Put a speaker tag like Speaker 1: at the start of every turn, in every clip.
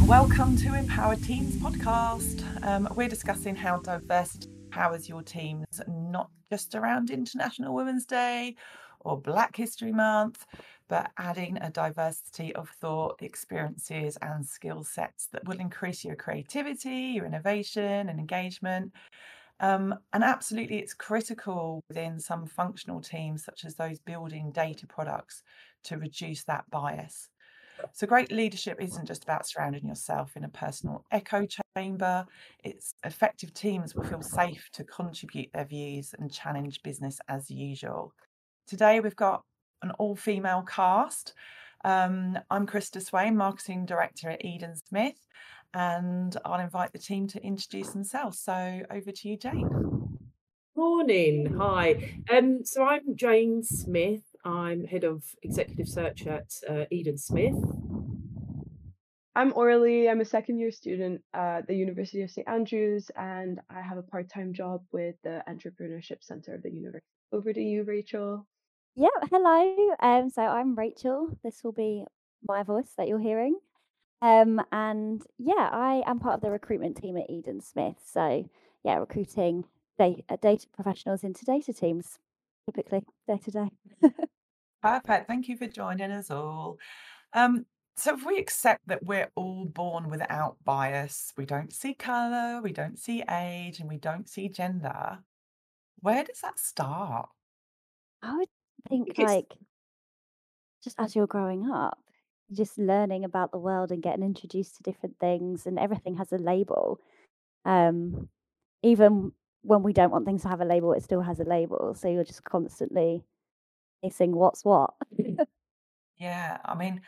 Speaker 1: Welcome to Empowered Teams podcast. We're discussing how diversity empowers your teams, not just around International Women's Day or Black History Month, but adding a diversity of thought, experiences, and skill sets that will increase your creativity, your innovation, and engagement. And absolutely, it's critical within some functional teams, such as those building data products, to reduce that bias. So, great leadership isn't just about surrounding yourself in a personal echo chamber. It's effective teams will feel safe to contribute their views and challenge business as usual. Today, we've got an all female cast. I'm Krista Swain, Marketing Director at Eden Smith, and I'll invite the team to introduce themselves. So, over to you, Jane.
Speaker 2: Morning. Hi. So I'm Jane Smith. I'm head of executive search at Eden Smith.
Speaker 3: I'm Orly. I'm a second year student at the University of St Andrews, and I have a part-time job with the Entrepreneurship Centre of the university. Over to you, Rachel.
Speaker 4: Yeah, hello. So I'm Rachel. This will be my voice that you're hearing. And yeah, I am part of the recruitment team at Eden Smith. So yeah, recruiting data professionals into data teams, typically day to day.
Speaker 1: Perfect. Thank you for joining us all. So, if we accept that we're all born without bias, we don't see colour, we don't see age, and we don't see gender, where does that start?
Speaker 4: I would
Speaker 2: I
Speaker 4: think
Speaker 2: think it's
Speaker 4: just as you're growing up, just learning about the world and getting introduced to different things, and everything has a label. Um, Even when we don't want things to have a label, it still has a label. So you're just constantly guessing what's what.
Speaker 1: Yeah, I mean,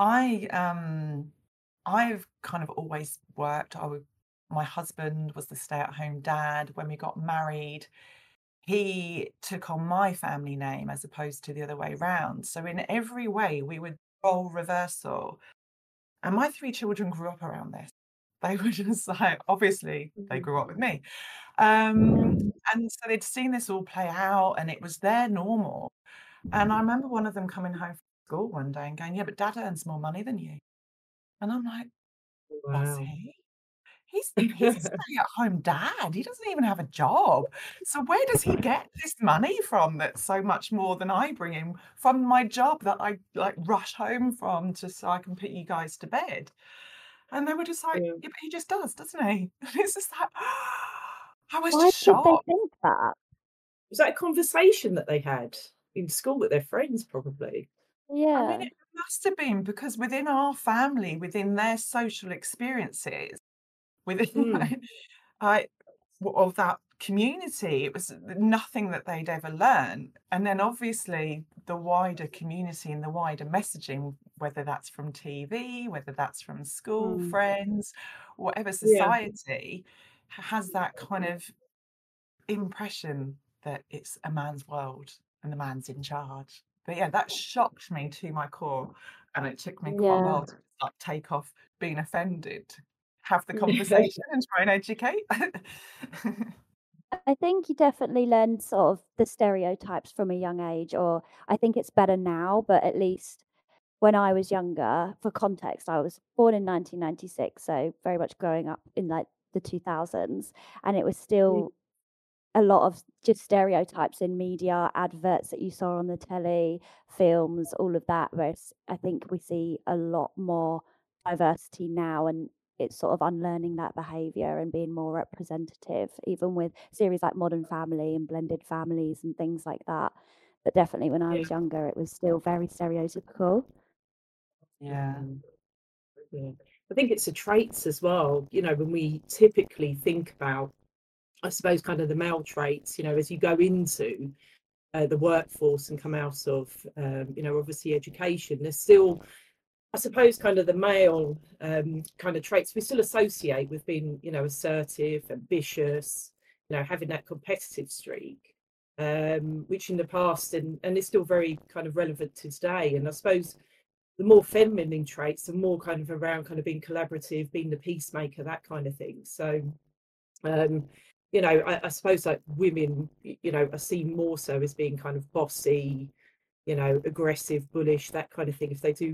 Speaker 1: I've kind of always worked. My husband was the stay-at-home dad. When we got married, he took on my family name as opposed to the other way round. So in every way, we would role reversal. And my three children grew up around this. They were just like, obviously, they grew up with me. And so they'd seen this all play out, and it was their normal. And I remember one of them coming home from school one day and going, "Yeah, but dad earns more money than you." And I'm like, "Does
Speaker 2: wow.
Speaker 1: he? He's a stay-at-home dad. He doesn't even have a job. So where does he get this money from that's so much more than I bring in from my job that I like rush home from just so I can put you guys to bed?" And they were just like,
Speaker 2: Yeah.
Speaker 1: "Yeah, but he just does, doesn't he?" And it's just like, I was
Speaker 4: Why
Speaker 1: just
Speaker 4: did they
Speaker 1: shocked.
Speaker 4: think that?
Speaker 2: Was that a conversation that they had in school with their friends, probably?
Speaker 1: I mean,
Speaker 4: Yeah.
Speaker 1: it must have been because within our family, within their social experiences, within
Speaker 2: Mm,
Speaker 1: I of that community, it was nothing that they'd ever learned. And then obviously the wider community and the wider messaging, whether that's from TV, whether that's from school,
Speaker 4: Mm.
Speaker 1: friends, whatever
Speaker 2: yeah.
Speaker 1: society, has that kind of impression that it's a man's world and the man's in charge. But yeah, that shocked me to my core, and it took me quite a
Speaker 4: Yeah.
Speaker 1: while to like take off being offended, have the conversation and try and educate.
Speaker 4: I think you definitely learn sort of the stereotypes from a young age, or I think it's better now, but at least when I was younger, for context, I was born in 1996, so very much growing up in like the 2000s, and it was
Speaker 2: Mm,
Speaker 4: still a lot of just stereotypes in media, adverts that you saw on the telly, films, all of that. Whereas I think we see a lot more diversity now, and it's sort of unlearning that behavior and being more representative, even with series like Modern Family and Blended Families and things like that. But definitely when I
Speaker 2: yeah.
Speaker 4: was younger, it was still very stereotypical.
Speaker 1: Yeah.
Speaker 2: Mm, yeah. I think it's the traits as well. When we typically think about, I suppose, kind of the male traits, as you go into the workforce and come out of, obviously education, there's still, I suppose, kind of the male kind of traits we still associate with being, assertive, ambitious, having that competitive streak, which in the past and is still very kind of relevant to today. And I suppose the more feminine traits are more kind of around kind of being collaborative, being the peacemaker, that kind of thing. So um, I suppose like women, are seen more so as being kind of bossy, aggressive, bullish, that kind of thing. If they do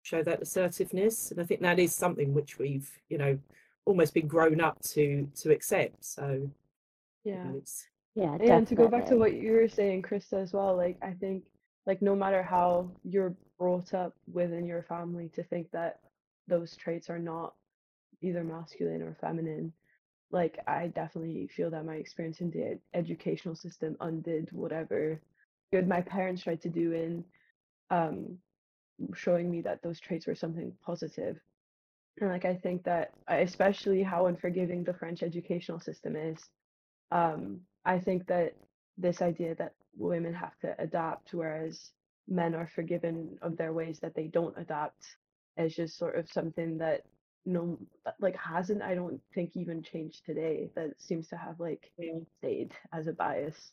Speaker 2: show that assertiveness. And I think that is something which we've, almost been grown up to accept. So
Speaker 3: Yeah.
Speaker 2: it's
Speaker 4: Yeah,
Speaker 3: Yeah, and to go back to
Speaker 4: definitely.
Speaker 3: what you were saying, Krista, as well, like I think like no matter how you're brought up within your family to think that those traits are not either masculine or feminine, like I definitely feel that my experience in the educational system undid whatever good my parents tried to do in um showing me that those traits were something positive. And like I think that especially how unforgiving the French educational system is, I think that this idea that women have to adapt, whereas men are forgiven of their ways that they don't adapt, is just sort of something that no, like hasn't, I don't think even changed today. That seems to have like
Speaker 2: yeah,
Speaker 3: stayed as a bias.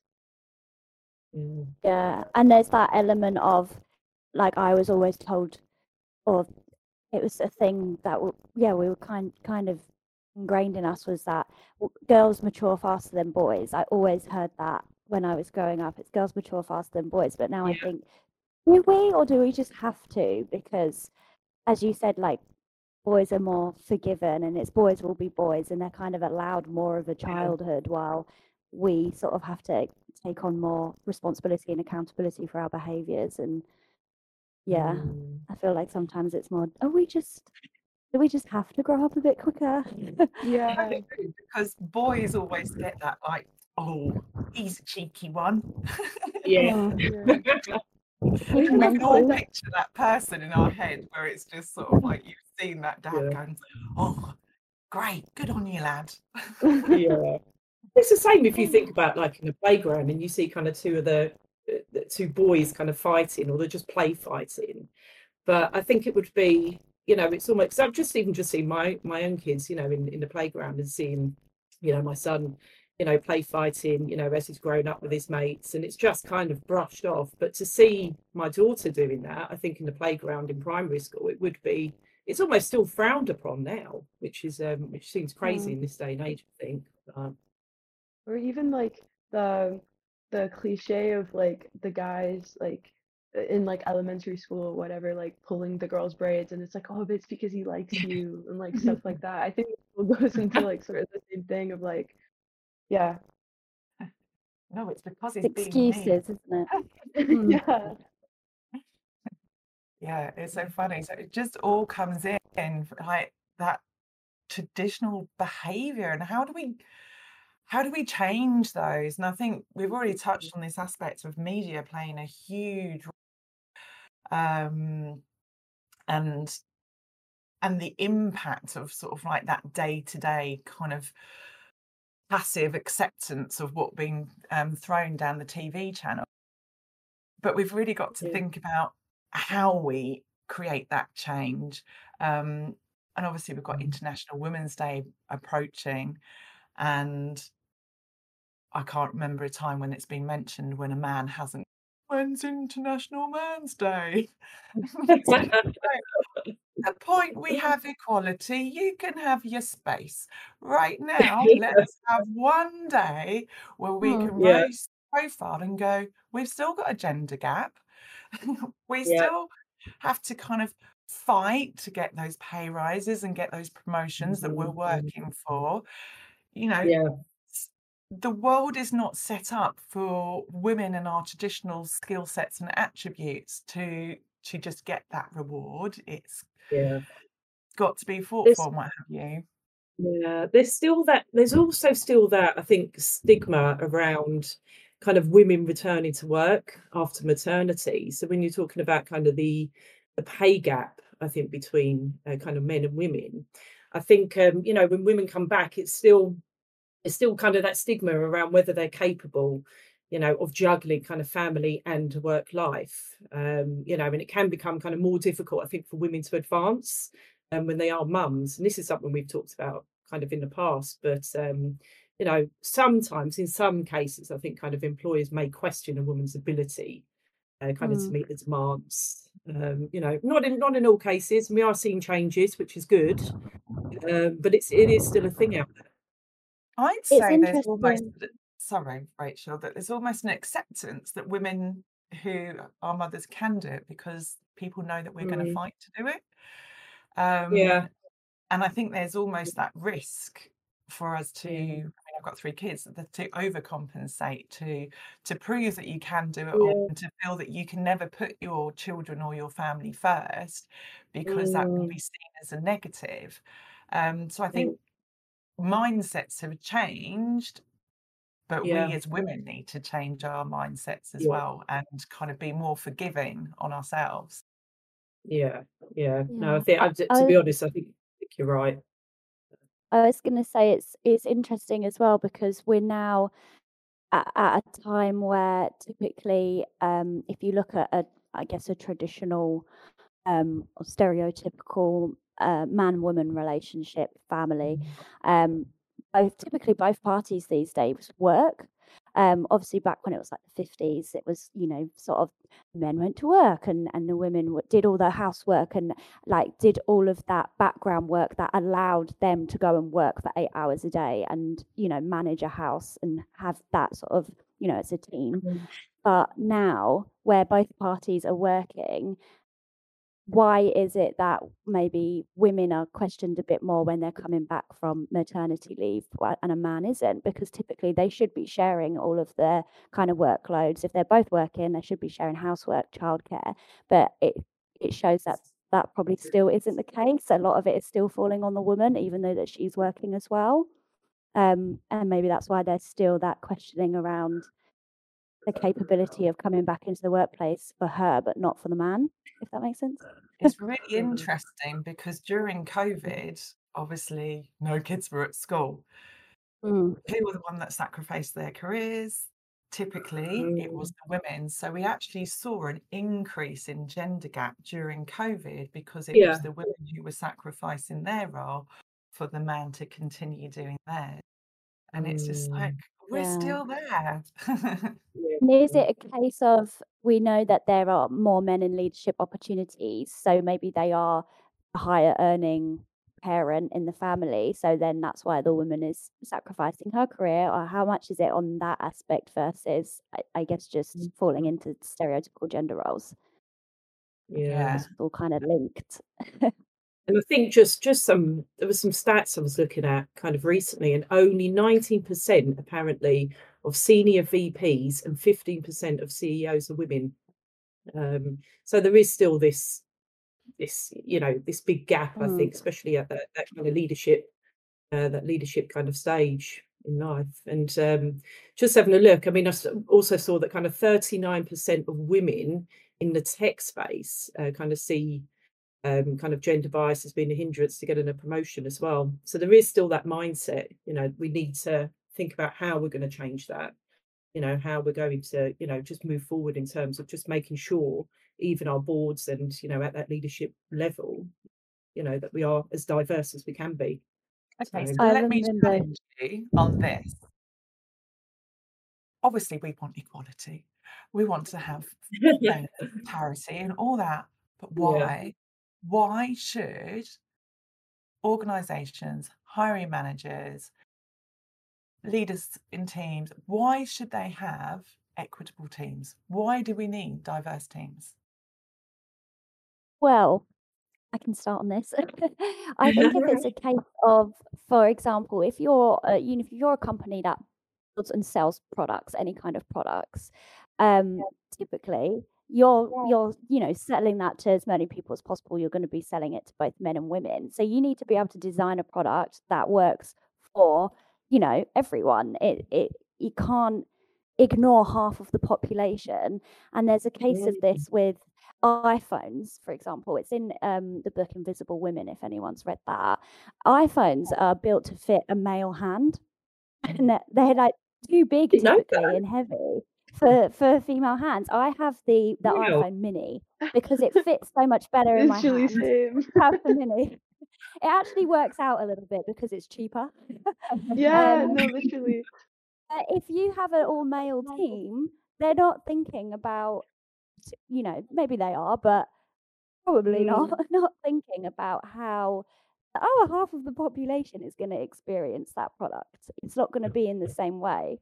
Speaker 2: yeah,
Speaker 4: Yeah, and there's that element of, like, I was always told, or it was a thing that we were kind of ingrained in us, was that girls mature faster than boys. I always heard that when I was growing up. It's girls mature faster than boys. But now I
Speaker 2: yeah,
Speaker 4: think, do we, or do we just have to? Because as you said, like, boys are more forgiven, and it's boys will be boys, and they're kind of allowed more of a
Speaker 2: yeah.
Speaker 4: childhood, while we sort of have to take on more responsibility and accountability for our behaviors. And yeah,
Speaker 2: Mm.
Speaker 4: I feel like sometimes it's more, do we just have to grow up a bit quicker?
Speaker 3: Yeah.
Speaker 1: Because boys always get that, like, oh, he's a cheeky one.
Speaker 2: Yeah.
Speaker 3: Yeah.
Speaker 4: He's
Speaker 1: And we can all
Speaker 4: mental.
Speaker 1: picture that person in our head where it's just sort of like you've seen that dad
Speaker 2: Yeah.
Speaker 1: going, oh, great, good on you, lad.
Speaker 2: Yeah. It's the same if you think about like in a playground and you see kind of the two boys kind of fighting, or they're just play fighting. But I think it would be, it's almost, 'cause I've just seen my own kids, in the playground, and seeing, my son, play fighting, as he's grown up with his mates, and it's just kind of brushed off. But to see my daughter doing that, I think in the playground in primary school, it's almost still frowned upon now, which seems crazy
Speaker 3: Mm.
Speaker 2: in this day and age, I think.
Speaker 3: Or even like the cliche of like the guys like in like elementary school or whatever, like pulling the girl's braids, and it's like, oh, but it's because he likes you and like stuff like that. I think it all goes into like sort of the same thing of like, yeah.
Speaker 1: No, it's because he's
Speaker 4: It's
Speaker 1: being mean.
Speaker 4: excuses, isn't it?
Speaker 3: Yeah.
Speaker 1: Yeah, it's so funny. So it just all comes in like that traditional behavior, and how do we change those? And I think we've already touched on this aspect of media playing a huge um and the impact of sort of like that day-to-day kind of passive acceptance of what being thrown down the TV channel. But we've really got to
Speaker 2: Yeah.
Speaker 1: think about how we create that change. And obviously we've got International Women's Day approaching, and I can't remember a time when it's been mentioned when a man hasn't. When's International Man's Day? It's just like, the point we have equality, you can have your space. Right now, let us have one day where we can
Speaker 2: Yeah.
Speaker 1: raise profile and go, we've still got a gender gap. We
Speaker 2: Yeah.
Speaker 1: still have to kind of fight to get those pay rises and get those promotions that we're working for.
Speaker 2: Yeah.
Speaker 1: The world is not set up for women and our traditional skill sets and attributes to just get that reward. It's
Speaker 2: Yeah.
Speaker 1: got to be fought
Speaker 2: There's
Speaker 1: for and what have you.
Speaker 2: Yeah, there's also still that, I think, stigma around kind of women returning to work after maternity. So when you're talking about kind of the pay gap, I think between kind of men and women, I think when women come back, it's still kind of that stigma around whether they're capable, of juggling kind of family and work life. And it can become kind of more difficult, I think, for women to advance when they are mums. And this is something we've talked about kind of in the past. But sometimes in some cases, I think kind of employers may question a woman's ability kind of to meet the demands. Not in all cases. We are seeing changes, which is good. But it is still a thing out there.
Speaker 1: I'd
Speaker 4: It's
Speaker 1: say there's almost,
Speaker 4: interesting.
Speaker 1: sorry, Rachel, that there's almost an acceptance that women who are mothers can do it because people know that we're going to
Speaker 2: Mm.
Speaker 1: fight to do it.
Speaker 2: Yeah.
Speaker 1: And I think there's almost that risk for us to, I
Speaker 2: Yeah.
Speaker 1: mean, I've got 3 kids, to overcompensate, to prove that you can do it all,
Speaker 2: Yeah.
Speaker 1: and to feel that you can never put your children or your family first, because that will
Speaker 2: Mm.
Speaker 1: be seen as a negative. So I
Speaker 2: Mm.
Speaker 1: think mindsets have changed, but we
Speaker 2: Yeah.
Speaker 1: as women need to change our mindsets as
Speaker 2: Yeah.
Speaker 1: well, and kind of be more forgiving on ourselves.
Speaker 2: Yeah. Yeah. No, I
Speaker 4: Yeah.
Speaker 2: think,
Speaker 4: I,
Speaker 2: to
Speaker 4: I
Speaker 2: be honest, I think you're right.
Speaker 4: I was going to say it's interesting as well because we're now at a time where typically, if you look at I guess a traditional or stereotypical man-woman relationship family, typically both parties these days work. Obviously, back when it was like the 50s, it was, sort of men went to work and the women did all the housework and like did all of that background work that allowed them to go and work for 8 hours a day and, manage a house and have that sort of, as a team.
Speaker 2: Mm.
Speaker 4: But now, where both parties are working, why is it that maybe women are questioned a bit more when they're coming back from maternity leave and a man isn't? Because typically they should be sharing all of their kind of workloads. If they're both working, they should be sharing housework, childcare. But it shows that that probably still isn't the case. A lot of it is still falling on the woman, even though that she's working as well. And maybe that's why there's still that questioning around the capability of coming back into the workplace for her, but not for the man, if that makes sense.
Speaker 1: It's really
Speaker 2: Mm.
Speaker 1: interesting because during COVID, obviously no kids were at school.
Speaker 4: Mm.
Speaker 1: Who were the one that sacrificed their careers? Typically, it was
Speaker 2: Mm.
Speaker 1: the women. So we actually saw an increase in gender gap during COVID because it was
Speaker 2: Yeah.
Speaker 1: the women who were sacrificing their role for the man to continue doing theirs. And it's just like,
Speaker 2: Mm.
Speaker 1: we're
Speaker 4: Yeah.
Speaker 1: still there.
Speaker 2: Yeah.
Speaker 4: And is it a case of we know that there are more men in leadership opportunities, so maybe they are a higher earning parent in the family, so then that's why the woman is sacrificing her career, or how much is it on that aspect versus, I guess, just falling into stereotypical gender roles?
Speaker 2: Yeah.
Speaker 1: Yeah.
Speaker 4: It's all kind of linked.
Speaker 2: And I think there was some stats I was looking at kind of recently, and only 19% apparently of senior VPs and 15% of CEOs are women. So there is still this this big gap, I
Speaker 4: Mm.
Speaker 2: think, especially at that kind of leadership kind of stage in life. And just having a look, I mean, also saw that kind of 39% of women in the tech space kind of see kind of gender bias has been a hindrance to getting a promotion as well. So there is still that mindset. We need to think about how we're going to change that. How we're going to, just move forward in terms of just making sure even our boards and, at that leadership level, that we are as diverse as we can be.
Speaker 1: Okay,
Speaker 2: So
Speaker 1: so
Speaker 4: I
Speaker 1: let me
Speaker 4: remember,
Speaker 1: challenge you on this. Obviously, we want equality. We want to have fairness, parity, and all that. But
Speaker 2: yeah.
Speaker 1: why? Why should organizations, hiring managers, leaders in teams, why should they have equitable teams? Why do we need diverse teams?
Speaker 4: well, I can start on this. I think if it's a case of, for example, if you're if you're a company that builds and sells products, any kind of products, typically you're selling that to as many people as possible. You're going to be selling it to both men and women. So you need to be able to design a product that works for everyone. It you can't ignore half of the population. And there's a case of this with iPhones, for example. It's in the book Invisible Women, if anyone's read that. iPhones are built to fit a male hand, and they're like too big
Speaker 2: Didn't know
Speaker 4: typically
Speaker 2: that.
Speaker 4: and heavy for female hands. I have the
Speaker 2: Wow.
Speaker 4: iPhone Mini because it fits so much better in my
Speaker 3: Literally
Speaker 4: hand.
Speaker 3: same.
Speaker 4: Have the Mini. It actually works out a little bit because it's cheaper.
Speaker 3: Yeah,
Speaker 4: Um,
Speaker 3: no, literally.
Speaker 4: if you have an all male team, they're not thinking about, maybe they are, but probably not,
Speaker 2: Mm.
Speaker 4: not thinking about how, half of the population is going to experience that product. It's not going to be in the same way.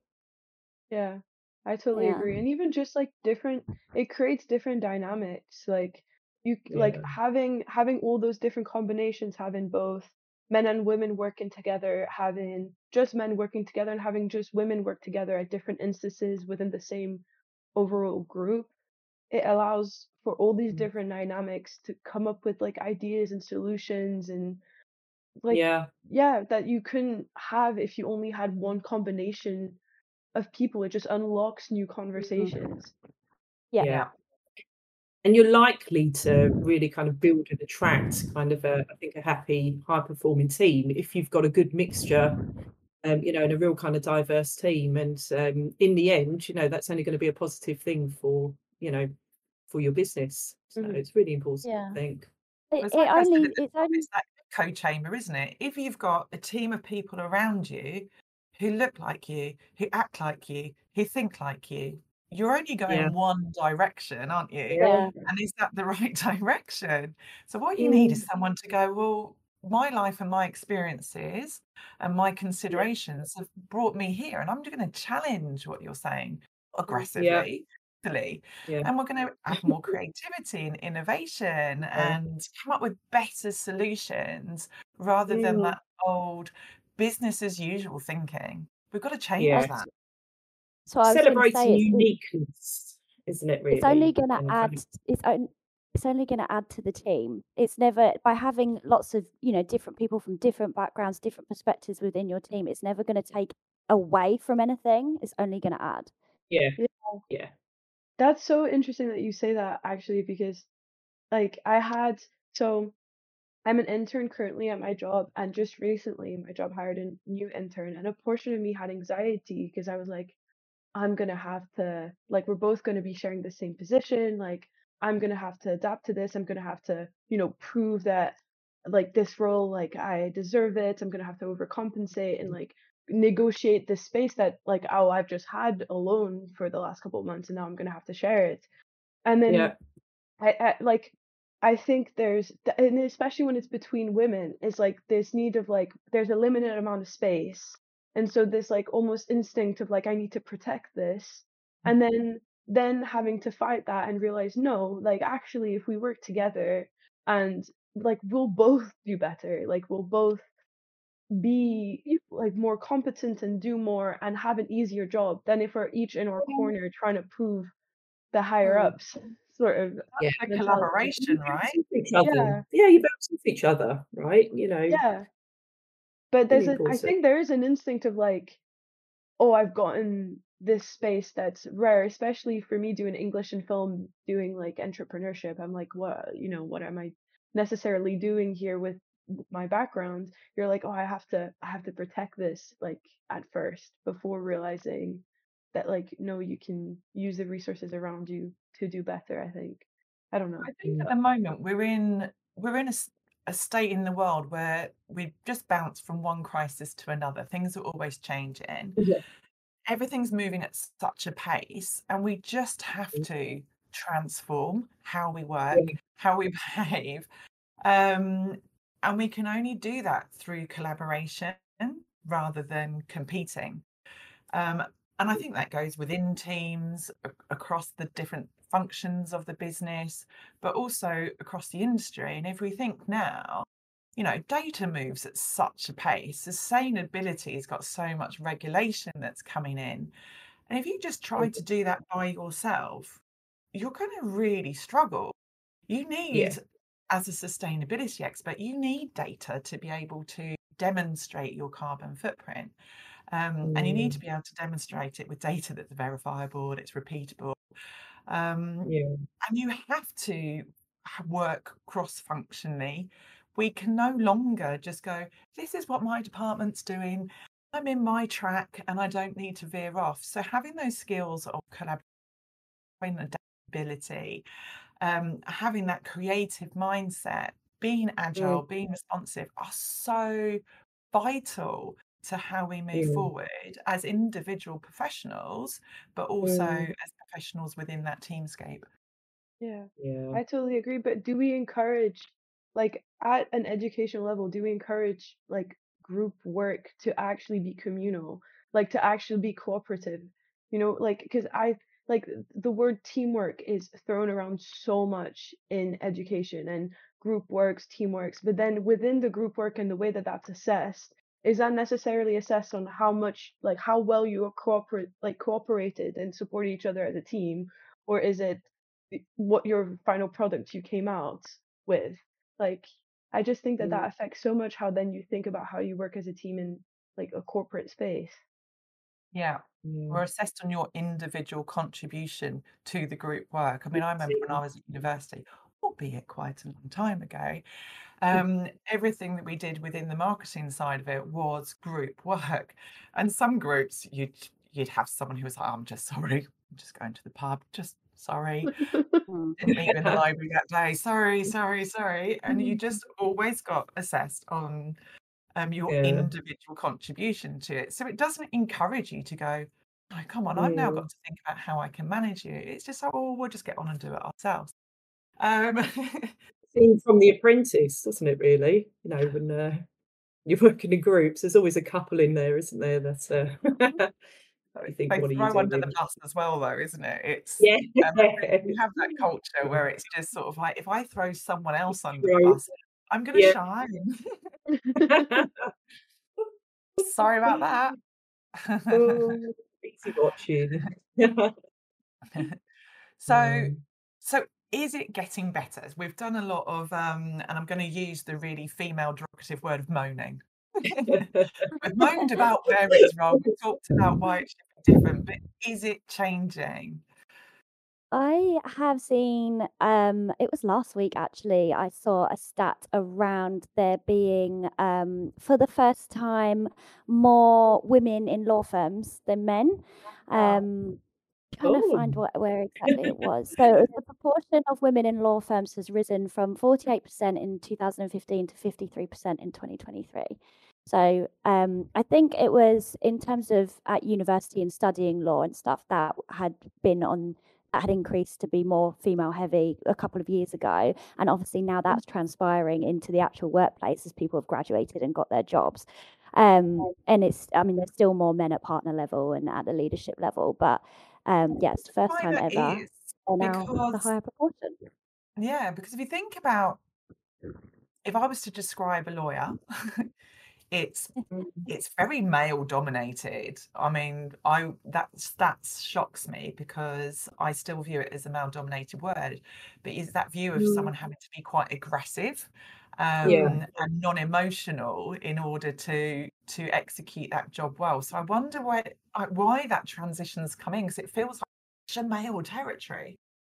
Speaker 3: Yeah, I totally
Speaker 4: Yeah.
Speaker 3: agree. And even just like it creates different dynamics. Like like
Speaker 2: Yeah.
Speaker 3: having all those different combinations, having both men and women working together, having just men working together, and having just women work together at different instances within the same overall group. It allows for all these
Speaker 2: Mm.
Speaker 3: different dynamics to come up with like ideas and solutions and like
Speaker 2: Yeah.
Speaker 3: yeah, that you couldn't have if you only had one combination of people. It just unlocks new
Speaker 2: Mm.
Speaker 3: conversations.
Speaker 4: Yeah.
Speaker 2: Yeah. And you're likely to really kind of build and attract kind of I think, a happy, high-performing team if you've got a good mixture, and a real kind of diverse team. And in the end, that's only going to be a positive thing for your business. So
Speaker 3: Mhm.
Speaker 2: it's really important,
Speaker 4: Yeah.
Speaker 2: I think.
Speaker 1: Well,
Speaker 4: It,
Speaker 1: it's
Speaker 4: it
Speaker 1: like I said at
Speaker 4: only
Speaker 1: the
Speaker 4: it's
Speaker 1: top,
Speaker 4: only
Speaker 1: it's that echo chamber, isn't it? If you've got a team of people around you who look like you, who act like you, who think like you're only
Speaker 2: Yeah.
Speaker 1: going one direction, aren't you?
Speaker 4: yeah.
Speaker 1: And is that the right direction? So what you need is
Speaker 2: Mm.
Speaker 1: someone to go, well, my life and my experiences and my
Speaker 2: Yeah.
Speaker 1: considerations have brought me here, and I'm going to challenge what you're saying
Speaker 2: Yeah.
Speaker 1: aggressively, fully,
Speaker 2: Yeah.
Speaker 1: and we're going to add more creativity and innovation
Speaker 2: Yeah.
Speaker 1: and come up with better solutions rather than
Speaker 2: Mm.
Speaker 1: that old business as usual thinking. We've got to change
Speaker 2: Yeah.
Speaker 1: that.
Speaker 4: So I was going to
Speaker 2: Celebrating
Speaker 4: say
Speaker 2: uniqueness, isn't it,
Speaker 4: it's only
Speaker 2: really?
Speaker 4: going to
Speaker 2: And
Speaker 4: add
Speaker 2: kind of,
Speaker 4: it's only going to add to the team. It's never by having lots of different people from different backgrounds, different perspectives within your team. It's never going to take away from anything. It's only going to add.
Speaker 2: yeah.
Speaker 3: Yeah,
Speaker 2: Yeah.
Speaker 3: that's so interesting that you say that actually, because like so I'm an intern currently at my job, and just recently my job hired a new intern, and a portion of me had anxiety because I was like, I'm gonna have to like we're both gonna be sharing the same position, like I'm gonna have to adapt to this, I'm gonna have to, prove that like this role, like I deserve it, I'm gonna have to overcompensate and like negotiate this space that like oh I've just had alone for the last couple of months and now I'm gonna have to share it. And then
Speaker 2: Yeah.
Speaker 3: like I think and especially when it's between women, it's like this need of like there's a limited amount of space, and so this like almost instinct of like I need to protect this, and then having to fight that and realize no, like actually if we work together and like we'll both do better, like we'll both be like more competent and do more and have an easier job than if we're each in our corner trying to prove the higher
Speaker 2: Mm.
Speaker 3: ups sort of
Speaker 2: Yeah.
Speaker 1: The
Speaker 3: mentality.
Speaker 2: You
Speaker 1: collaboration,
Speaker 2: bounce
Speaker 1: right?
Speaker 2: off each other.
Speaker 3: Yeah,
Speaker 2: Yeah, you bounce off each other, right?
Speaker 3: yeah. But
Speaker 2: Really
Speaker 3: I
Speaker 2: important.
Speaker 3: think there is an instinct of like, oh, I've gotten this space that's rare, especially for me doing English and film, doing like entrepreneurship. I'm like, what am I necessarily doing here with my background? You're like, oh, I have to protect this like at first before realizing that like no, you can use the resources around you to do better, I think. I don't know.
Speaker 1: I think
Speaker 2: Mm.
Speaker 1: at the moment we're in a state in the world where we just bounce from one crisis to another. Things are always changing.
Speaker 2: Yeah.
Speaker 1: Everything's moving at such a pace, and we just have to transform how we work,
Speaker 2: Yeah.
Speaker 1: how we behave. Um, and we can only do that through collaboration rather than competing. Um, and I think that goes within teams, across the different functions of the business, but also across the industry. And if we think now, data moves at such a pace, sustainability has got so much regulation that's coming in. And if you just try to do that by yourself, you're going to really struggle. You
Speaker 2: Yeah.
Speaker 1: need, as a sustainability expert, you need data to be able to demonstrate your carbon footprint. And you need to
Speaker 2: Mm.
Speaker 1: be able to demonstrate it with data that's verifiable, that's repeatable. Um,
Speaker 2: Yeah.
Speaker 1: and you have to work cross functionally. We can no longer just go, this is what my department's doing. I'm in my track and I don't need to veer off. So having those skills of collaboration and adaptability, having that creative mindset, being
Speaker 2: Mm.
Speaker 1: agile, being responsive are so vital to how we move
Speaker 2: Yeah.
Speaker 1: forward as individual professionals, but also
Speaker 2: Mm.
Speaker 1: as professionals within that teamscape.
Speaker 3: Yeah,
Speaker 2: Yeah.
Speaker 3: I totally agree. But do we encourage, like, at an educational level, do we encourage, like, group work to actually be communal, like, to actually be cooperative? Like, because like the word teamwork is thrown around so much in education and group works, teamworks, but then within the group work and the way that that's assessed, is that necessarily assessed on how much, like how well you are cooperated and supported each other as a team, or is it what your final product you came out with? Like, I just think that
Speaker 2: Mm,
Speaker 3: that affects so much how then you think about how you work as a team in like a corporate space.
Speaker 1: Yeah.
Speaker 2: yeah.
Speaker 1: We're assessed on your individual contribution to the group work. I mean, I remember when I was at university, albeit quite a long time ago, everything that we did within the marketing side of it was group work. And some groups you'd have someone who was like, I'm just sorry, I'm just going to the pub, just sorry.
Speaker 4: Mm.
Speaker 1: Didn't meet you in the library that day. Sorry, sorry, sorry. And you just always got assessed on your
Speaker 2: Yeah.
Speaker 1: individual contribution to it. So it doesn't encourage you to go, oh, come on, I've now
Speaker 2: Mm.
Speaker 1: got to think about how I can manage you. It's just like, oh, we'll just get on and do it ourselves. Um,
Speaker 2: Seen from The Apprentice, doesn't it, really? You know, when you're working in groups, there's always a couple in there, isn't there? That's you think,
Speaker 1: they
Speaker 2: what are you
Speaker 1: throw under the
Speaker 2: doing?
Speaker 1: bus as well, though, isn't it? It's
Speaker 2: Yeah.
Speaker 1: you have that culture where it's just sort of like, if I throw someone else under the
Speaker 2: Right.
Speaker 1: bus, I'm going to
Speaker 2: Yeah.
Speaker 1: shine. Sorry about that.
Speaker 2: Oh, easy watching.
Speaker 1: So,
Speaker 2: Yeah.
Speaker 1: so is it getting better? We've done a lot of, and I'm going to use the really female derogative word of moaning. We've moaned about where it's wrong. We've talked about why it should be different, but is it changing?
Speaker 4: I have seen, it was last week actually, I saw a stat around there being, for the first time, more women in law firms than men. Trying to
Speaker 2: Oh.
Speaker 4: find where exactly it was. So the proportion of women in law firms has risen from 48% in 2015 to 53% in 2023. So I think it was in terms of at university and studying law and stuff that had increased to be more female heavy a couple of years ago, and obviously now that's transpiring into the actual workplace as people have graduated and got their jobs. And I mean, there's still more men at partner level and at the leadership level, but yes, first
Speaker 1: Why
Speaker 4: time
Speaker 1: that
Speaker 4: ever,
Speaker 1: is
Speaker 4: they're now the
Speaker 1: because,
Speaker 4: higher proportion.
Speaker 1: yeah, because if you think about, if I was to describe a lawyer, it's it's very male dominated. I mean, that shocks me because I still view it as a male dominated word. But is that view of someone having to be quite aggressive
Speaker 2: Yeah.
Speaker 1: and non-emotional in order to execute that job well? So I wonder why that transition's coming, because it feels like such a male territory.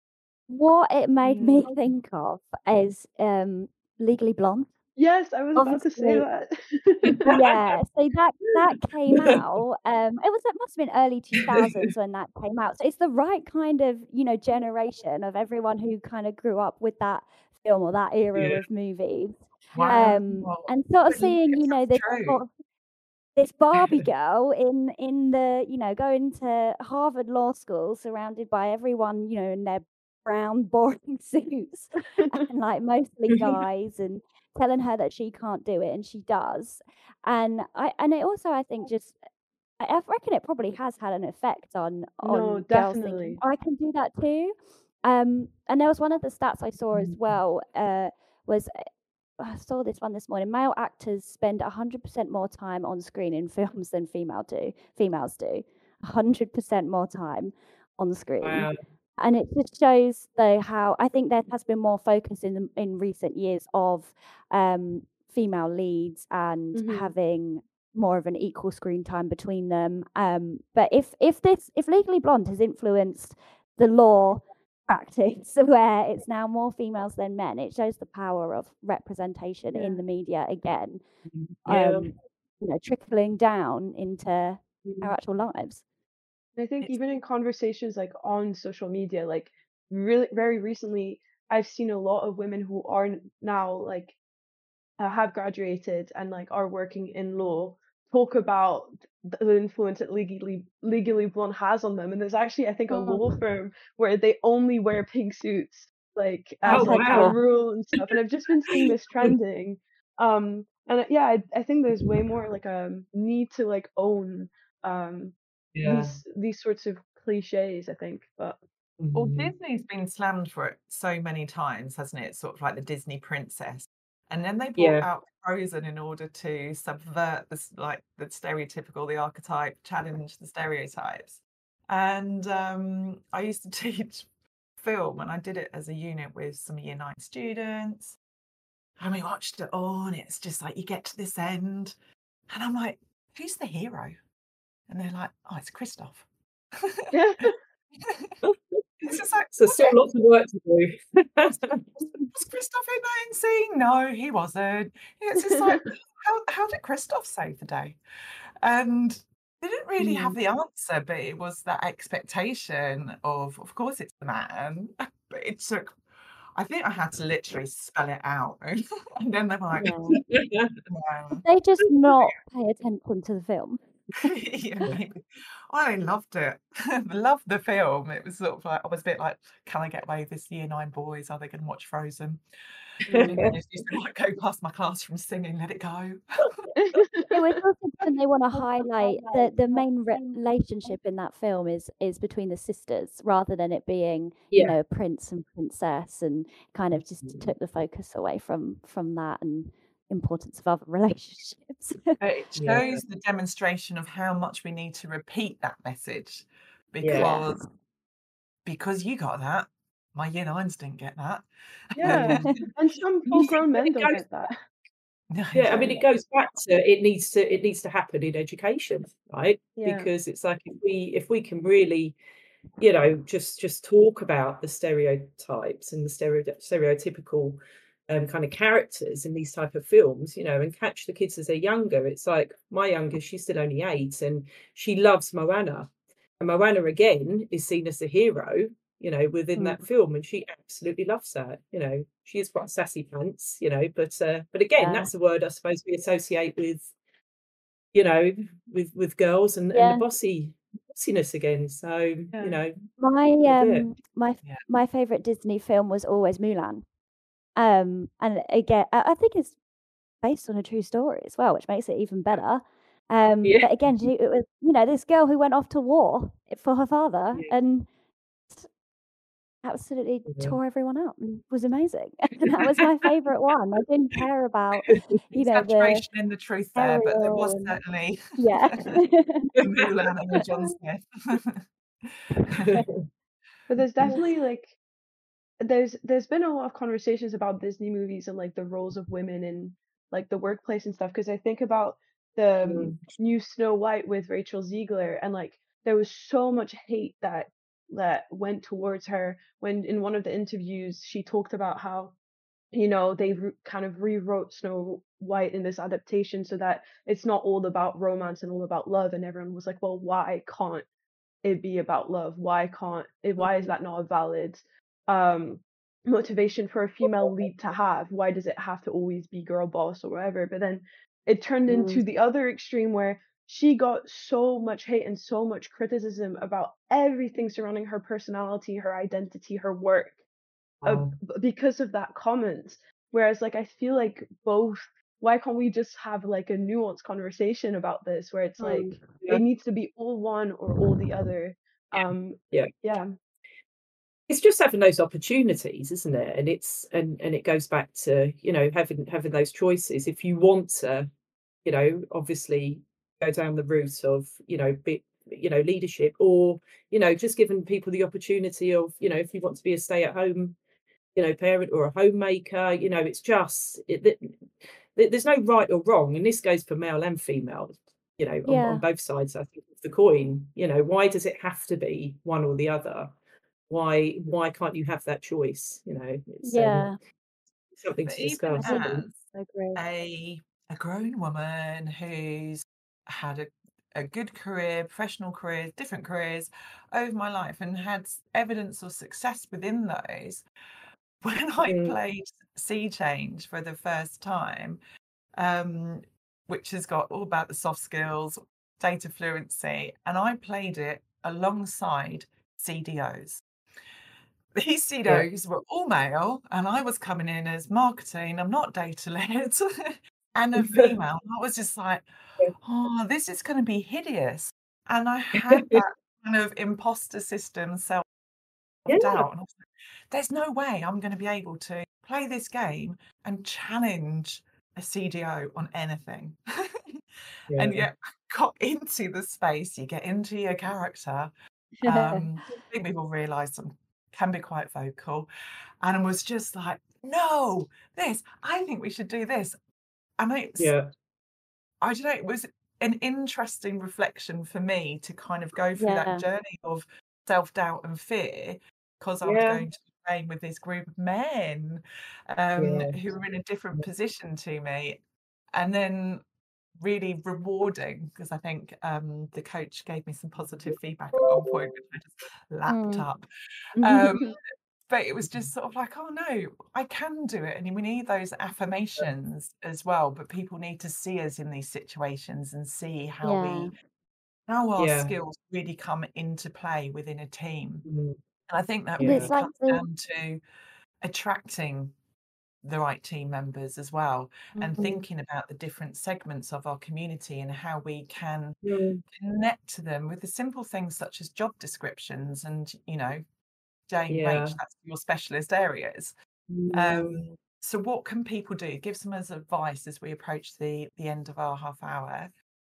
Speaker 4: What it made me
Speaker 3: Mm.
Speaker 4: think of is Legally Blonde.
Speaker 3: Yes, I was about to say
Speaker 4: Obviously,
Speaker 3: that.
Speaker 4: yeah. So that came out. It must have been early 2000s when that came out. So it's the right kind of generation of everyone who kind of grew up with that film or that era
Speaker 2: Yeah.
Speaker 4: of movies.
Speaker 1: Wow.
Speaker 4: And sort of
Speaker 1: But yeah,
Speaker 4: seeing
Speaker 1: it
Speaker 4: this
Speaker 1: sounds true.
Speaker 4: sort of this Barbie girl in the going to Harvard Law School, surrounded by everyone in their brown boring suits and like mostly guys, and telling her that she can't do it, and she does. And it also, I think, just I reckon it probably has had an effect on
Speaker 3: No,
Speaker 4: girls thinking
Speaker 3: definitely.
Speaker 4: I can do that too. And there was one of the stats I saw as well. Was I saw this one this morning. Male actors spend 100% more time on screen in films than females do. 100% more time on screen.
Speaker 2: Wow.
Speaker 4: And it just shows, though, how I think there has been more focus in recent years of female leads and having more of an equal screen time between them. But if Legally Blonde has influenced the law practice where it's now more females than men, it shows the power of representation in the media again,
Speaker 2: Yeah.
Speaker 4: trickling down into our actual lives.
Speaker 3: I think
Speaker 1: It's
Speaker 3: even in conversations like on social media, like really very recently, I've seen a lot of women who are now like have graduated and like are working in law talk about the influence that Legally Blonde has on them. And there's actually, I think, a law firm where they only wear pink suits, like
Speaker 2: Oh,
Speaker 3: as like a
Speaker 2: wow.
Speaker 3: rule and stuff. And I've just been seeing this trending. And yeah, I think there's way more like a need to like own um
Speaker 2: Yeah.
Speaker 3: these sorts of cliches, I think. But
Speaker 1: Well,
Speaker 2: Mhm.
Speaker 1: Disney's been slammed for it so many times, hasn't it? Sort of like the Disney princess. And then they brought
Speaker 2: Yeah.
Speaker 1: out Frozen in order to subvert this, like the stereotypical, the archetype, challenge the stereotypes. And I used to teach film, and I did it as a unit with some Year 9 students. And we watched it all, and it's just like you get to this end, and I'm like, who's the hero? And they're like, oh, it's Kristoff.
Speaker 3: yeah,
Speaker 1: It's just like,
Speaker 2: So still
Speaker 1: okay,
Speaker 2: lots of work to do.
Speaker 1: was Kristoff in that scene? No, he wasn't. It's just like, how did Kristoff save the day? And they didn't really have
Speaker 2: Mm.
Speaker 1: the answer, but it was that expectation of course, it's the man. But it took, I think I had to literally spell it out. And then they're like,
Speaker 4: Yeah.
Speaker 1: no.
Speaker 4: They just not pay attention to the film.
Speaker 1: Yeah, maybe. I loved it. Loved the film. It was sort of like I was a bit like, can I get away with this Year 9 boys? Are they going to watch Frozen? And then used to like go past my classroom singing, let it go.
Speaker 4: It was also when they want to highlight the main relationship in that film is between the sisters rather than it being
Speaker 2: Yeah.
Speaker 4: prince and princess, and kind of just took the focus away from that and importance of other relationships.
Speaker 1: It
Speaker 2: Yeah.
Speaker 1: shows the demonstration of how much we need to repeat that message
Speaker 2: Yeah.
Speaker 1: because you got that. My Year 9s didn't get that.
Speaker 3: yeah. And some
Speaker 2: You
Speaker 3: full
Speaker 2: think
Speaker 3: grown
Speaker 2: that
Speaker 3: men
Speaker 2: it
Speaker 3: don't
Speaker 2: goes
Speaker 3: get that.
Speaker 1: No,
Speaker 2: Yeah, I mean,
Speaker 1: exactly.
Speaker 2: it goes back to it needs to happen in education, right?
Speaker 3: Yeah.
Speaker 2: Because it's like if we can really, just talk about the stereotypes and the stereotypical kind of characters in these type of films, and catch the kids as they're younger. It's like my youngest, she's still only 8, and she loves Moana. And Moana again is seen as the hero, within that film, and she absolutely loves that. She is quite sassy pants, but again,
Speaker 4: Yeah.
Speaker 2: that's a word I suppose we associate with, with girls and the
Speaker 4: Yeah.
Speaker 2: bossiness again. So,
Speaker 3: Yeah.
Speaker 4: My
Speaker 2: a bit.
Speaker 1: Yeah.
Speaker 4: my favorite Disney film was always Mulan. And again, I think it's based on a true story as well, which makes it even better.
Speaker 2: Yeah.
Speaker 4: But again, it was this girl who went off to war for her father
Speaker 2: Yeah.
Speaker 4: and absolutely
Speaker 2: Yeah.
Speaker 4: tore everyone up and was amazing. And that was my favorite one. I didn't care about the
Speaker 1: Exaggeration in the truth there, but there was
Speaker 4: Ariel and
Speaker 1: certainly
Speaker 4: yeah.
Speaker 1: the Mulan and the John Smith.
Speaker 3: But there's definitely like there's been a lot of conversations about Disney movies and like the roles of women in like the workplace and stuff. Because I think about the new Snow White with Rachel Ziegler, and like there was so much hate that went towards her when in one of the interviews she talked about how they kind of rewrote Snow White in this adaptation so that it's not all about romance and all about love, and everyone was like, well, why can't it be about love? Why is that not a valid motivation for a female lead to have? Why does it have to always be girl boss or whatever? But then it turned into the other extreme where she got so much hate and so much criticism about everything surrounding her personality, her identity, her work, because of that comment. Whereas like I feel like both, why can't we just have like a nuanced conversation about this where it's like
Speaker 2: Yeah.
Speaker 3: it needs to be all one or all the other.
Speaker 2: Yeah.
Speaker 3: Yeah.
Speaker 2: It's just having those opportunities, isn't it? And it goes back to, having those choices. If you want to, obviously go down the route of, leadership, or, just giving people the opportunity of, if you want to be a stay-at-home, parent or a homemaker, it's just there's no right or wrong, and this goes for male and female, on both sides, I think, of the coin. Why does it have to be one or the other? Why can't you have that choice? It's something
Speaker 1: But
Speaker 2: to
Speaker 1: even
Speaker 2: discuss.
Speaker 1: as
Speaker 4: I agree.
Speaker 1: a grown woman who's had a good career, professional career, different careers over my life, and had evidence of success within those, when I played Sea Change for the first time, which has got all about the soft skills, data fluency, and I played it alongside CDOs. These CDOs were all male, and I was coming in as marketing. I'm not data led, and a female. I was just like, oh, this is going to be hideous. And I had that kind of imposter system,
Speaker 2: Yeah.
Speaker 1: self-doubt. And I was like, there's no way I'm going to be able to play this game and challenge a CDO on anything. And
Speaker 2: Yeah.
Speaker 1: yet I got into the space, you get into your character. I think we've all realised I can be quite vocal, and I was just like, no, I think we should do this. And
Speaker 2: Yeah.
Speaker 1: I don't know, it was an interesting reflection for me to kind of go through that
Speaker 4: Yeah.
Speaker 1: journey of self-doubt and fear, because I was
Speaker 2: Yeah.
Speaker 1: going to be playing with this group of men
Speaker 2: Yeah.
Speaker 1: who were in a different position to me. And then really rewarding, because I think the coach gave me some positive feedback at one point, which I just lapped up. But it was just sort of like, oh no, I can do it. And we need those affirmations as well, but people need to see us in these situations and see how
Speaker 4: Yeah.
Speaker 1: our
Speaker 2: Yeah.
Speaker 1: skills really come into play within a team.
Speaker 2: Mm.
Speaker 1: And I think that
Speaker 4: And
Speaker 1: really
Speaker 4: it's like
Speaker 1: comes
Speaker 4: the
Speaker 1: down to attracting the right team members as well, and thinking about the different segments of our community and how we can
Speaker 2: Mm.
Speaker 1: connect to them with the simple things such as job descriptions and, Jane,
Speaker 2: Yeah.
Speaker 1: Rach, that's your specialist areas.
Speaker 2: Mm.
Speaker 1: So what can people do? Give some as advice as we approach the end of our half hour.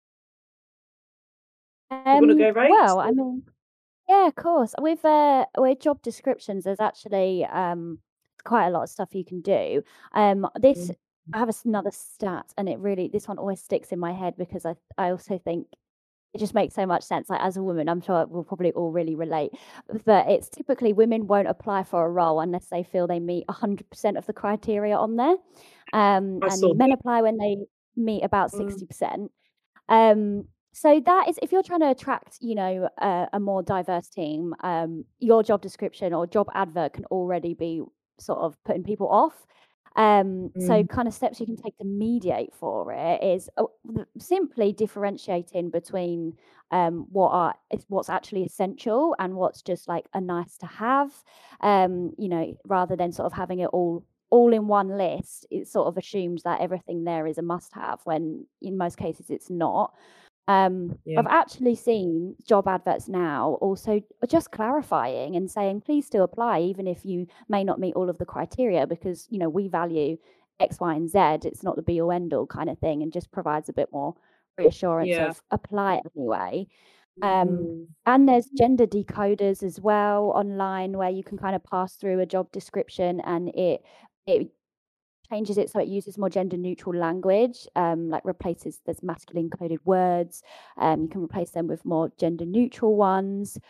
Speaker 2: You want to go, Rach?
Speaker 4: well, I mean, yeah, of course. With job descriptions, there's actually quite a lot of stuff you can do. This
Speaker 2: Mm.
Speaker 4: I have another stat, and this one always sticks in my head because I also think it just makes so much sense. Like as a woman, I'm sure we'll probably all really relate. But it's typically women won't apply for a role unless they feel they meet 100% of the criteria on there,
Speaker 2: I saw
Speaker 4: and men
Speaker 2: that.
Speaker 4: apply when they meet about
Speaker 2: Mm.
Speaker 4: 60%. So that is, if you're trying to attract, a more diverse team, your job description or job advert can already be sort of putting people off. So kind of steps you can take to mediate for it is simply differentiating between what's actually essential and what's just like a nice to have. Rather than sort of having it all in one list, it sort of assumes that everything there is a must have when in most cases it's not.
Speaker 2: Yeah.
Speaker 4: I've actually seen job adverts now also just clarifying and saying, please still apply, even if you may not meet all of the criteria, because, we value X, Y, and Z. It's not the be all end all kind of thing, and just provides a bit more reassurance
Speaker 2: Yeah.
Speaker 4: of apply anyway.
Speaker 2: Mm.
Speaker 4: And there's gender decoders as well online where you can kind of pass through a job description and it changes it so it uses more gender neutral language, like replaces there's masculine coded words. You can replace them with more gender neutral ones.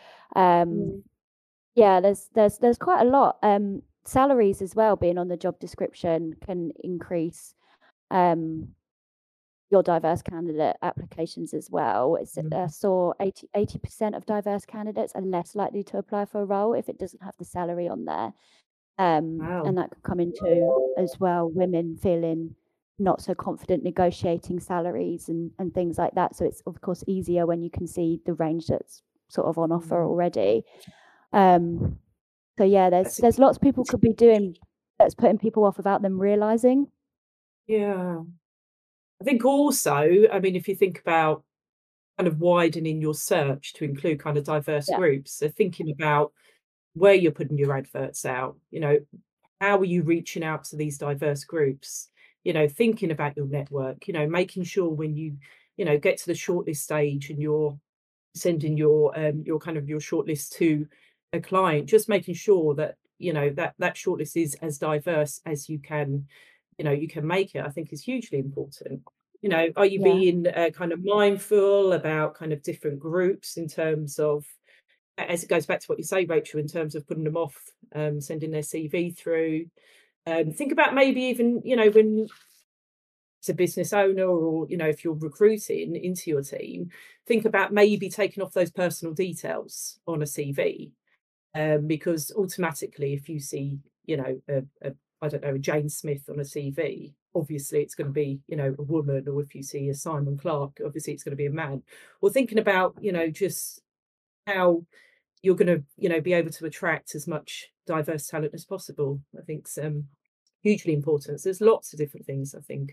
Speaker 4: Yeah, there's quite a lot. Salaries as well being on the job description can increase your diverse candidate applications as well. I saw 80% of diverse candidates are less likely to apply for a role if it doesn't have the salary on there.
Speaker 2: Wow.
Speaker 4: And that could come into as well women feeling not so confident negotiating salaries and things like that. So it's of course easier when you can see the range that's sort of on offer already. So yeah, there's lots people could be doing that's putting people off without them realizing.
Speaker 2: Yeah. I think also, I mean, if you think about kind of widening your search to include kind of diverse groups, so thinking about where you're putting your adverts out, how are you reaching out to these diverse groups, thinking about your network, making sure when you, get to the shortlist stage and you're sending your kind of your shortlist to a client, just making sure that, that shortlist is as diverse as you can make it, I think is hugely important. Are you being kind of mindful about kind of different groups in terms of, as it goes back to what you say, Rachel, in terms of putting them off, sending their CV through. Think about maybe even, when it's a business owner or, if you're recruiting into your team, think about maybe taking off those personal details on a CV. Because automatically, if you see, I don't know, a Jane Smith on a CV, obviously it's going to be, a woman, or if you see a Simon Clark, obviously it's going to be a man. Or thinking about, just how you're going to, be able to attract as much diverse talent as possible. I think it's hugely important. So there's lots of different things I think,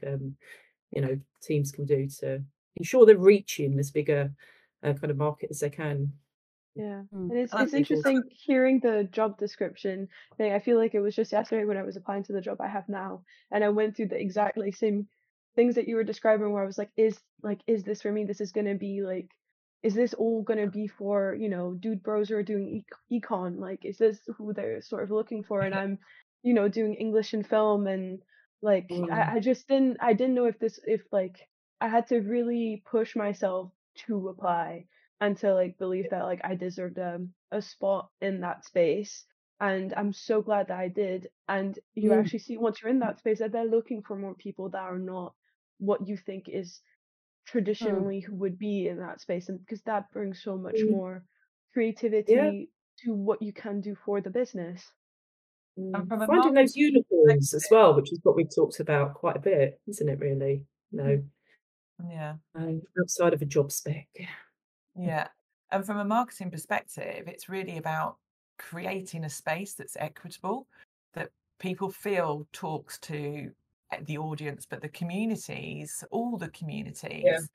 Speaker 2: teams can do to ensure they're reaching as big a kind of market as they can.
Speaker 3: Yeah.
Speaker 4: Mm.
Speaker 3: And it's
Speaker 1: And I
Speaker 3: it's
Speaker 1: think also,
Speaker 3: interesting hearing the job description thing. I feel like it was just yesterday when I was applying to the job I have now, and I went through the exact like same things that you were describing where I was like, is this for me? This is gonna be like, is this all gonna be for, dude bros who are doing econ? Like, is this who they're sort of looking for? And I'm, doing English and film, and like
Speaker 2: Mm.
Speaker 3: I just didn't know if like I had to really push myself to apply and to like believe that like I deserved a spot in that space. And I'm so glad that I did. And you
Speaker 2: Mm.
Speaker 3: actually see once you're in that space that they're looking for more people that are not what you think is
Speaker 4: Mm.
Speaker 3: traditionally who would be in that space. And because that brings so much
Speaker 2: Mm.
Speaker 3: more
Speaker 2: Yeah.
Speaker 3: creativity to what you can do for the business.
Speaker 1: and from a
Speaker 2: Finding
Speaker 1: marketing
Speaker 2: those unicorns as
Speaker 1: perspective,
Speaker 2: well, which is what we've talked about quite a bit, isn't it, really?
Speaker 1: yeah,
Speaker 2: Outside of a job spec.
Speaker 1: yeah. And from a marketing perspective, it's really about creating a space that's equitable, that people feel talks to the audience, but the communities, all the
Speaker 2: Yeah.
Speaker 1: communities.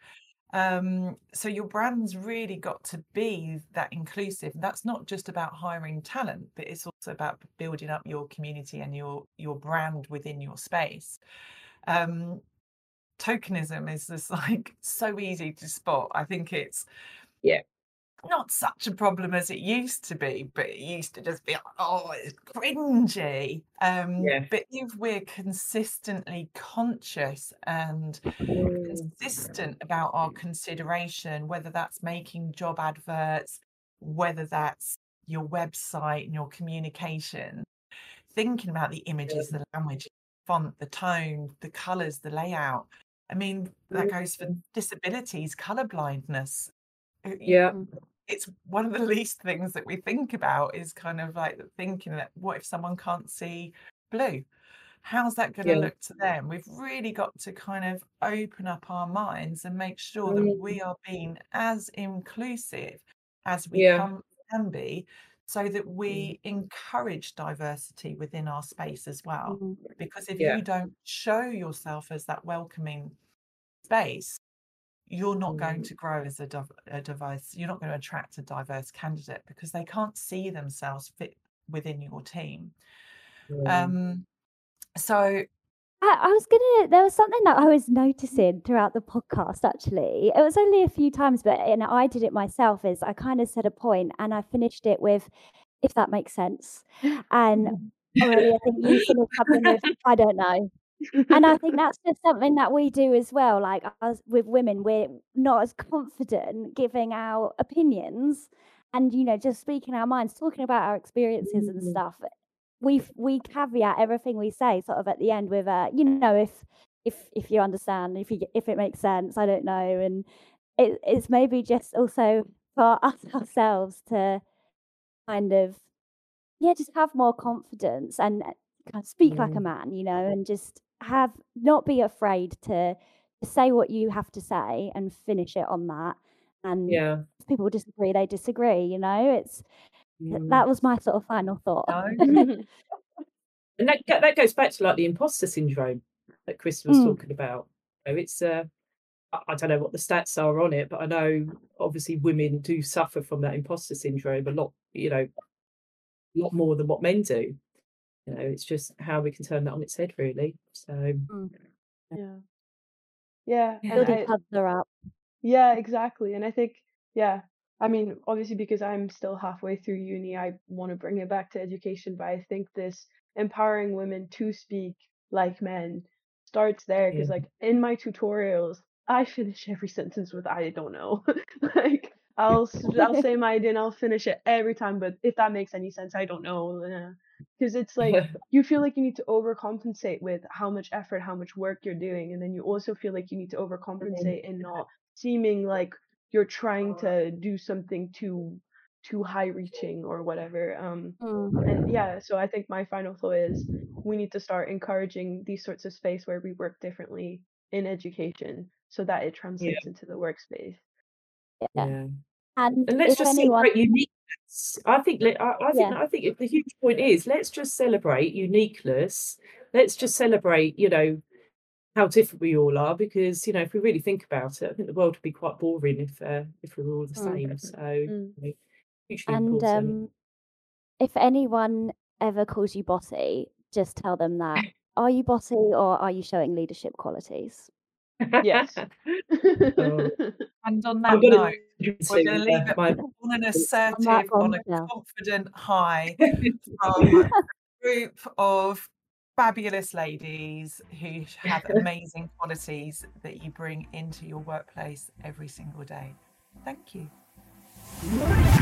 Speaker 1: So your brand's really got to be that inclusive. That's not just about hiring talent, but it's also about building up your community and your brand within your space. Um, Tokenism is just like so easy to spot. I think it's
Speaker 2: Yeah.
Speaker 1: not such a problem as it used to be, but it used to just be like, oh, it's cringy.
Speaker 2: Yeah.
Speaker 1: But if we're consistently conscious and consistent about our consideration, whether that's making job adverts, whether that's your website and your communication, thinking about the images, the language, font, the tone, the colours, the layout. I mean, that goes for disabilities, colour blindness.
Speaker 2: Yeah.
Speaker 1: It's one of the least things that we think about is kind of like thinking that what if someone can't see blue? How's that going to
Speaker 2: Yeah.
Speaker 1: look to them? We've really got to kind of open up our minds and make sure that we are being as inclusive as we
Speaker 2: Yeah.
Speaker 1: can be, so that we encourage diversity within our space as well.
Speaker 4: Mm.
Speaker 1: Because if
Speaker 2: Yeah.
Speaker 1: you don't show yourself as that welcoming space, you're not going to grow as a diverse, you're not going to attract a diverse candidate because they can't see themselves fit within your team. So
Speaker 4: There was something that I was noticing throughout the podcast, actually. It was only a few times, but I did it myself, is I kind of said a point and I finished it with, if that makes sense. And already I think you finished something with, I don't know. And I think that's just something that we do as well. Like us with women, we're not as confident giving our opinions and, just speaking our minds, talking about our experiences and stuff. We caveat everything we say sort of at the end with if you understand, if it makes sense, I don't know. And it's maybe just also for us ourselves to kind of just have more confidence and kind of speak like a man, and just not be afraid to say what you have to say and finish it on that. And
Speaker 2: Yeah.
Speaker 4: if people disagree, they disagree. It's that was my sort of final thought.
Speaker 2: And that goes back to like the imposter syndrome that Krista was talking about. It's I don't know what the stats are on it, but I know obviously women do suffer from that imposter syndrome a lot, a lot more than what men do. It's just how we can turn that on its head, really. So
Speaker 3: Yeah. And
Speaker 4: Build each other up.
Speaker 3: yeah, exactly. And I think, I mean, obviously because I'm still halfway through uni, I want to bring it back to education, but I think this empowering women to speak like men starts there because like in my tutorials, I finish every sentence with I don't know. Like I'll say my idea and I'll finish it every time, but if that makes any sense, I don't know. Because it's like you feel like you need to overcompensate with how much effort, how much work you're doing, and then you also feel like you need to overcompensate and not seeming like you're trying to do something too high reaching or whatever. And so I think my final thought is we need to start encouraging these sorts of space where we work differently in education so that it translates into the workspace.
Speaker 4: And
Speaker 2: And let's
Speaker 4: if
Speaker 2: just
Speaker 4: anyone,
Speaker 2: celebrate uniqueness. I think the huge point is let's just celebrate uniqueness. Let's just celebrate, how different we all are, because if we really think about it, I think the world would be quite boring if we were all the same. So hugely
Speaker 4: And
Speaker 2: important.
Speaker 4: if anyone ever calls you bossy, just tell them that. Are you bossy or are you showing leadership qualities?
Speaker 3: Yes.
Speaker 2: Oh,
Speaker 1: And on
Speaker 2: I'm
Speaker 1: that
Speaker 2: gonna
Speaker 1: note, we're going to leave it
Speaker 2: my
Speaker 1: on an
Speaker 4: On that
Speaker 1: assertive, on a
Speaker 4: bombshell.
Speaker 1: confident high from a group of fabulous ladies who have amazing qualities that you bring into your workplace every single day. Thank you.